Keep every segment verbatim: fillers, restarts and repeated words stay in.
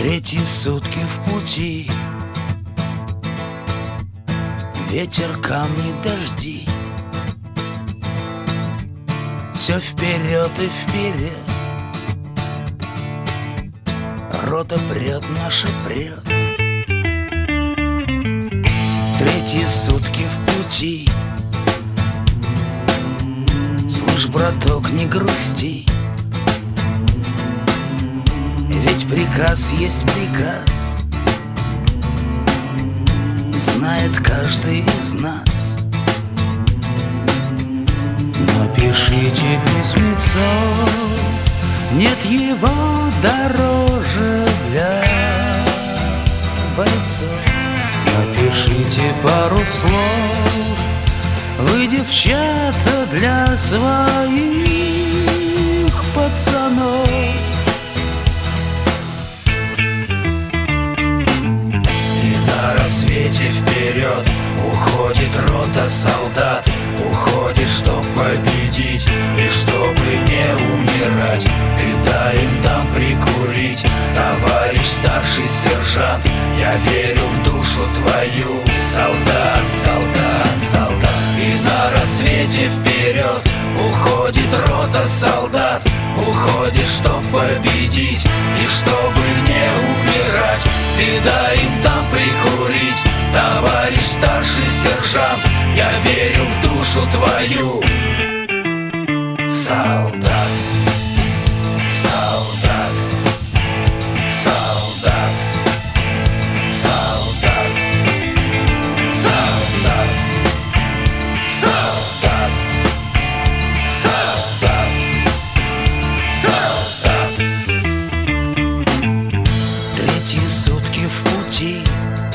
Третьи сутки в пути, ветер, камни, дожди. Все вперед и вперед, рота прет, наша прет. Третьи сутки в пути, слышь, браток, не грусти, ведь приказ есть приказ, знает каждый из нас. Напишите письмецо, нет его дороже для бойцов. Напишите пару слов, вы, девчата, для своих пацанов. И на рассвете вперед уходит рота солдат, уходит, чтоб победить и чтобы не умирать. Ты дай им там прикурить, товарищ старший сержант. Я верю в душу твою, солдат, солдат, солдат. И на рассвете вперед уходит рота солдат, уходит, чтоб победить и чтобы не умирать. Ты дай им там прикурить, товарищ старший сержант. Я верю в душу твою, солдат, солдат, солдат, солдат, солдат, солдат, солдат, солдат. Третьи сутки в пути,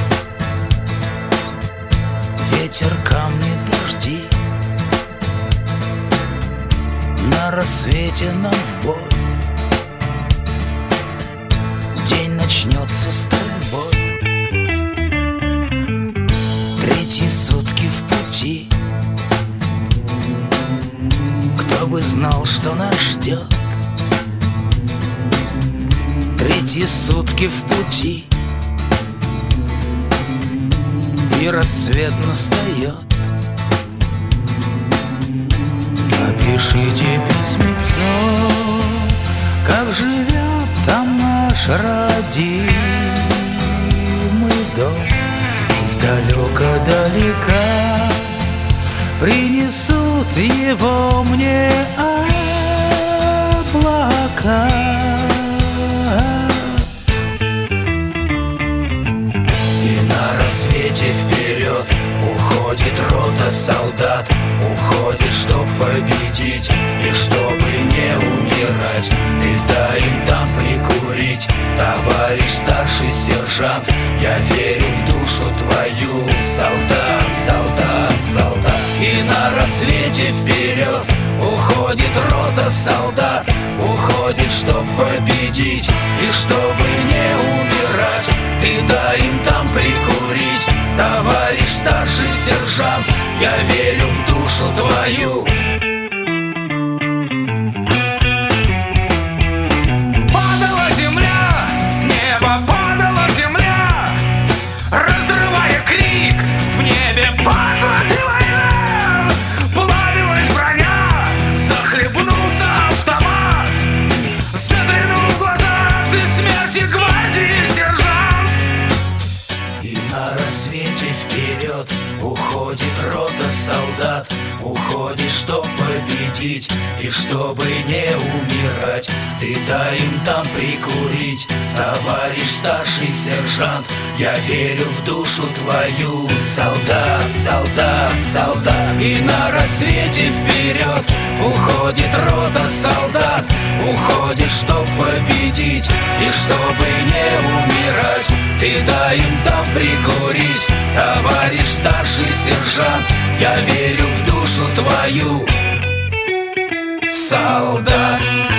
ветер, камни, дожди. На рассвете нам в бой, день начнется стрельбой. Третьи сутки в пути, кто бы знал, что нас ждет. Третьи сутки в пути, и рассвет настает. Напишите письмецо, как живет там наш родимый дом. Издалека-далека принесут его мне облака. И на рассвете вперед уходит рота солдат, уходит, чтоб победить и чтобы не умирать. Ты дай им там прикурить, товарищ старший сержант. Я верю в душу твою, солдат, солдат, солдат. И на рассвете вперед уходит рота солдат, уходит, чтоб победить и чтобы не умирать. Ты дай им там прикурить, товарищ старший сержант. Я верю в душу твою. Падала земля, с неба падала земля, разрывая крик, в небе падла ты война. Плавилась броня, захлебнулся автомат, заглянул в глаза ты смерти гвардии сержант. И на рассвете вперед уходит рота солдат, уходит, чтоб победить и чтобы не умирать. Ты дай им там прикурить, товарищ старший сержант. Я верю в душу твою, солдат, солдат, солдат. И на рассвете вперед уходит рота солдат, уходит, чтоб победить и чтобы не умирать. Ты дай им там прикурить, товарищ старший сержант. Я верю в душу твою, солдат.